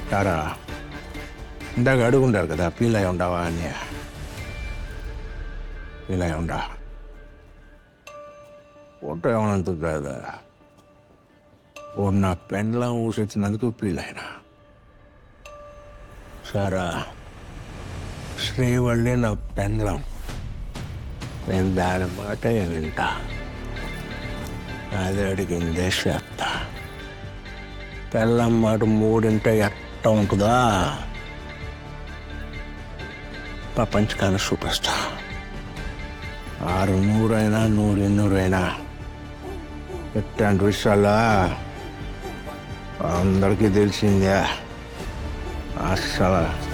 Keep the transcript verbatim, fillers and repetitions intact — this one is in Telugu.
తారా ఇందాక అడుగుండారు కదా ఫీల్ అయి ఉండవా అని. ఫీల్ అయి ఉండా ఫోటో ఏమనంత కదా ఓ నా పెండ్లా ఊసొచ్చినందుకు ఫీల్ అయినా. సారా శ్రీవల్లి నా పెండ్లం, నేను దాని మాట వింటా, అది అడిగిందే చేస్తా. పెళ్ళం మాట మూడింటే ఎట్ట ఉంటుందా ప్రపంచకాన్ని చూపిస్తా. ఆరు నూరైనా నూరు ఎన్నూరైనా ఇట్లాంటి విషయాల్లో అందరికీ తెలిసిందే. అస్సలు